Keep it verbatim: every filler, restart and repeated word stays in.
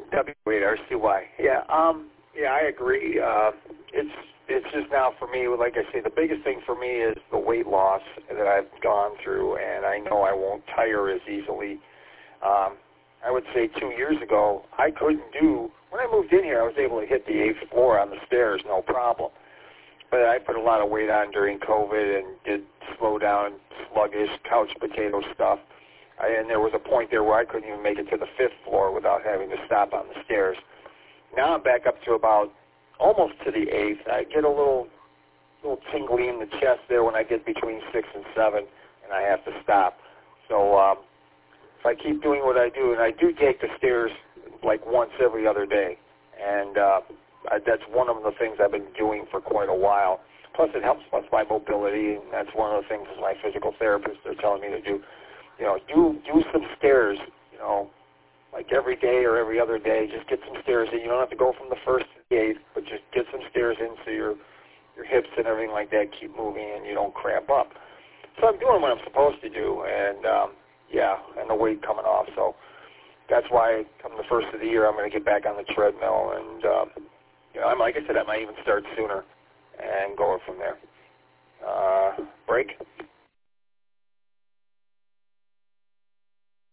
W eight R C Y. Yeah, um, yeah, I agree. Uh, it's it's just now for me, like I say, the biggest thing for me is the weight loss that I've gone through, and I know I won't tire as easily. Um, I would say two years ago, I couldn't do, when I moved in here, I was able to hit the eighth floor on the stairs, no problem. But I put a lot of weight on during COVID and did slow down, sluggish, couch potato stuff. I, and there was a point there where I couldn't even make it to the fifth floor without having to stop on the stairs. Now I'm back up to about almost to the eighth. I get a little, little tingly in the chest there when I get between six and seven, and I have to stop. So um, if I keep doing what I do, and I do take the stairs like once every other day, and uh, I, that's one of the things I've been doing for quite a while. Plus, it helps with my mobility, and that's one of the things my physical therapists are telling me to do. You know, do do some stairs. You know, like every day or every other day, just get some stairs in. You don't have to go from the first to the eighth, but just get some stairs in so your your hips and everything like that keep moving and you don't cramp up. So I'm doing what I'm supposed to do, and um, yeah, and the weight coming off. So that's why come the first of the year, I'm going to get back on the treadmill, and um, you know, I'm like I said, I might even start sooner and go from there. Uh, break.